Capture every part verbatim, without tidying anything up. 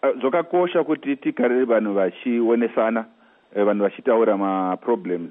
zvakakosha kuti tigare vanhu vachionesana, vanhu vachitaura maproblems.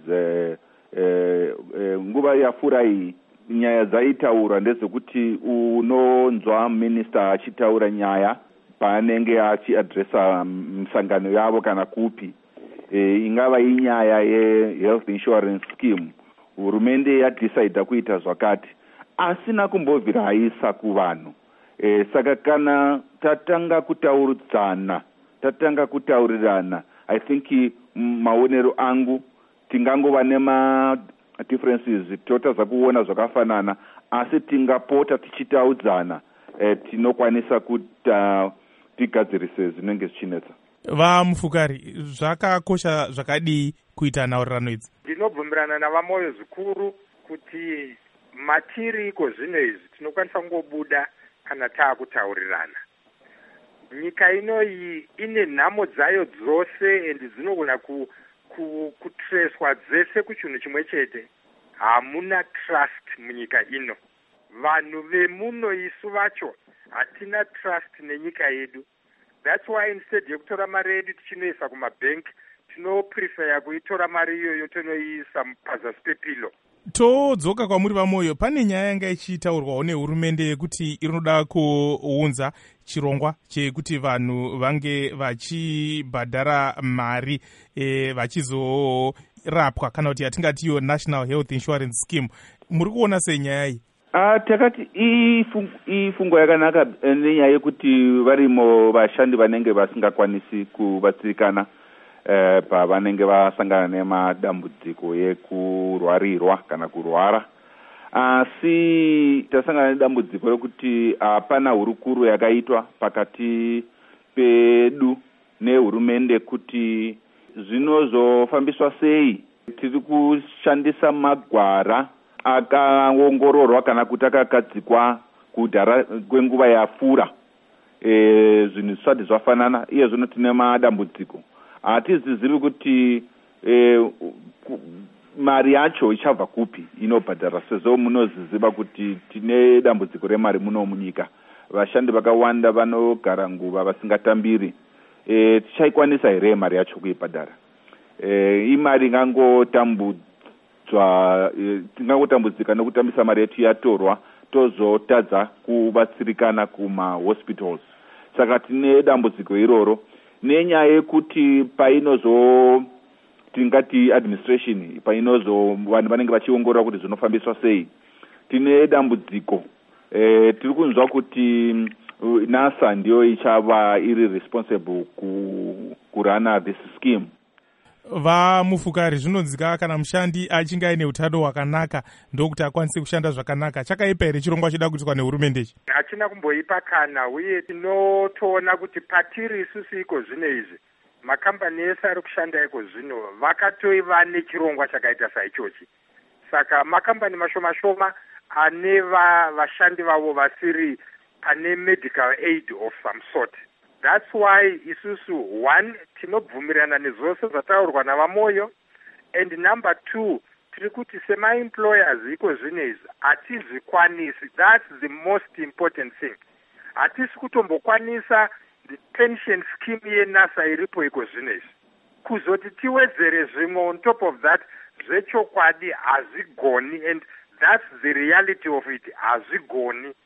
Nguva yapfuura iyi nyaya dzaitaurwa ndezvekuti unonzwa minista achitaura nyaya paanenge achiadresa misangano yavo kana kupi, e, ingava inyaya ye-health insurance scheme, hurumende yadecida kuita zvakati, asina kumbobvira aisa kuvanhu. E, saka kana tatanga kutaurudzana, tatanga kutaurirana, I think maonero angu tingangova nema differences, totaza kuona zvakafanana, asi tingapota tichitaudzana, e, tinokwanisa kuti tigadzirise zvinenge zvichinetsa. VaMufukari, zvakakosha zvakadii kuita nhaurirano idzi? Ndinobvumirana navamoyo zvikuru kuti matiri iko zvino izvi tinokwanisa kungobuda kana taakutaurirana. Nyika inoyi ine nhamo dzayo dzose endi dzinogona ku, ku, kutreswa dzese kuchinhu chimwe chete. Hamuna trust munyika ino. Vanhu vemuno isu vacho hatina trust nenyika yedu. That's why instead yekutora mari yedu tichinoisa kumabhenki, tinopreferya kuitora mari iyoyo tonoiisa pazasi pepilo. Todzoka kwamuri vamoyo, pane nyaya yanga ichitaurwawo nehurumende yekuti inoda kuunza chirongwa chekuti vanhu vange vachibhadhara mari e, vachizorapwa kana kuti yatingati iyo National Health Insurance Scheme. Muri kuona sei nyaya iyi? Ah, takati ifungo yakanaka nenyaya yekuti varimo vashandi vanenge vasingakwanisi kubatsirikana eh, pavanenge vasangana nemadambudziko ekurwarirwa kana kurwara. Asi tasangana nedambudziko rekuti hapana hurukuro yakaitwa pakati pedu nehurumende kuti zvinozofambiswa sei. Tiri kushandisa magwara akaongororwa kana kuti akagadzikwa kudhara kwenguva yapfuura, e, zvinhu zvisati zvafanana, iye zvino tine madambudziko. Hatizizivi kuti e, mari yacho ichabva kupi inobhadhara, sezvo munoziziva kuti tine dambudziko remari muno munyika. Vashandi vakawanda vanogara nguva vasingatambiri. E, tichaikwanisa here mari yacho kuibhadhara? E, imari ingangotambudza tingangotambudzika nokutambisa mari yetu yatorwa tozotadza kubatsirikana kuma-hospitals. Saka tine dambudziko iroro nenyaya yekuti painozo tingati administration, painozo vanhu vanenge vachiongorora kuti zvinofambiswa sei, tine dambudziko. E, tiri kunzwa kuti NASA ndiyo ichava iri responsible ku, kurana this scheme. VaMufukari, zvinonzika kana mushandi achinge aine utano hwakanaka ndokuti akwanise kushanda zvakanaka, chakaipa here chirongwa chida kuitwa nehurumende ichi? Hachina kumboipa kana, uye tinotoona kuti patiri isusu iko zvino izvi makambani ese ari kushanda iko zvino vakatoiva nechirongwa chakaita saichochi. Saka makambani mashoma shoma ane vashandi vavo vasiri pane medical aid of some sort. That's why isusu one tinobvumirana nezvose zvataurwa navamoyo, and number two tiri kuti sema-employers iko zvinezvi hatizvikwanisi. That's the most important thing. Hatisi kutombokwanisa the pension scheme yeNASA iripo iko zvinezvi. Kuzoti tiwedzere zvimwe on top of that, zvechokwadi hazvigoni, and that's the reality of it, hazvigoni.